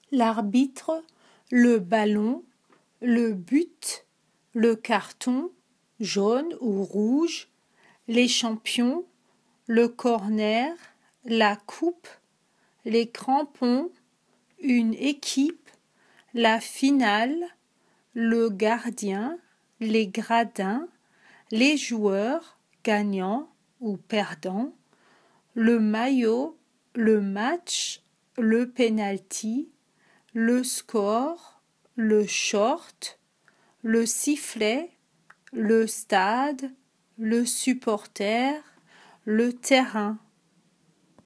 l'arbitre, le ballon, le but, le carton, jaune ou rouge, les champions, le corner, la coupe, les crampons, une équipe, la finale, le gardien, les gradins, les joueurs, gagnants ou perdants, le maillot, le match, le penalty, le score, le short, le sifflet, le stade, le supporter, le terrain.